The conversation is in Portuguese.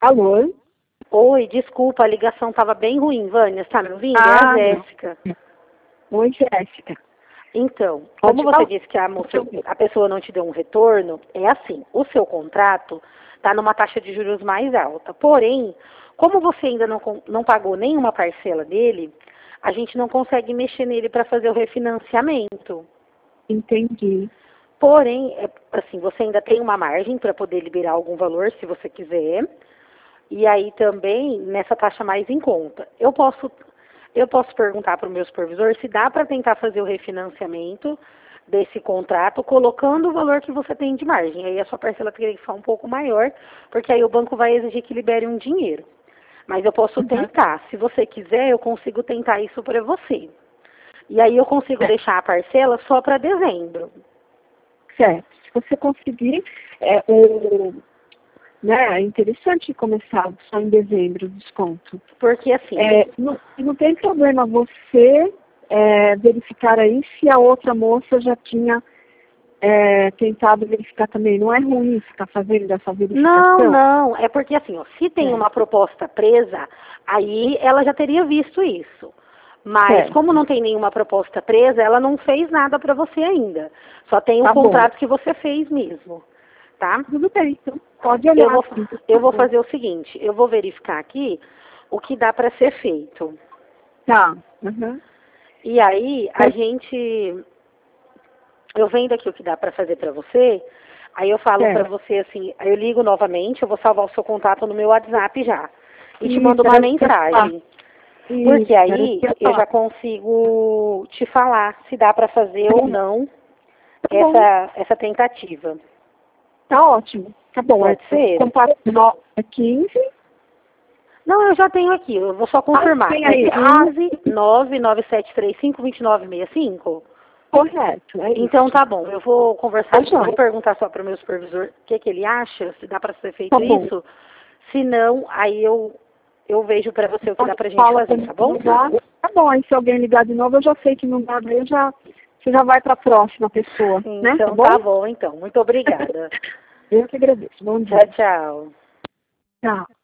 Alô? Oi, desculpa, a ligação estava bem ruim, Vânia, está me ouvindo? É a Não. Jéssica. Oi, Jéssica. Então, Pode como você falar. disse que a pessoa não te deu um retorno, é assim, o seu contrato está numa taxa de juros mais alta. Porém, como você ainda não pagou nenhuma parcela dele, a gente não consegue mexer nele para fazer o refinanciamento. Entendi. Porém, assim, você ainda tem uma margem para poder liberar algum valor, se você quiser. E aí também nessa taxa mais em conta. Eu posso perguntar para o meu supervisor se dá para tentar fazer o refinanciamento desse contrato, colocando o valor que você tem de margem. Aí a sua parcela teria que ficar um pouco maior, porque aí o banco vai exigir que libere um dinheiro. Mas eu posso tentar. Se você quiser, eu consigo tentar isso para você. E aí eu consigo deixar a parcela só para dezembro. Certo. Se você conseguir, é interessante começar só em dezembro o desconto. Porque assim, Não tem problema você verificar aí se a outra moça já tinha tentado verificar também. Não é ruim ficar fazendo essa verificação? não. É porque assim, ó, se tem uma proposta presa, aí ela já teria visto isso. Mas como não tem nenhuma proposta presa, ela não fez nada para você ainda. Só tem o contrato que você fez mesmo, tá? Tudo bem, então pode olhar. Eu vou fazer o seguinte, eu vou verificar aqui o que dá para ser feito. Tá. Uhum. E aí eu vendo aqui o que dá para fazer para você, aí eu falo para você assim, aí eu ligo novamente, eu vou salvar o seu contato no meu WhatsApp já. E te mando uma mensagem. Porque aí eu já consigo te falar se dá para fazer ou não essa tentativa. Tá ótimo. Tá bom. Pode ser? Contato é 15. Não, eu já tenho aqui, eu vou só confirmar. Tem aí. É 15 99735 2965? Correto. É isso. Então tá bom, eu vou conversar, eu vou perguntar só para o meu supervisor o que ele acha, se dá para ser feito isso. Se não, aí eu vejo para você o que dá pra gente fazer, tá bom? Tá bom, aí se alguém ligar de novo, eu já sei que não dá, daí você já vai para a próxima pessoa, né? Então tá bom, então. Muito obrigada. Eu que agradeço. Bom dia. Tchau, tchau. Tchau.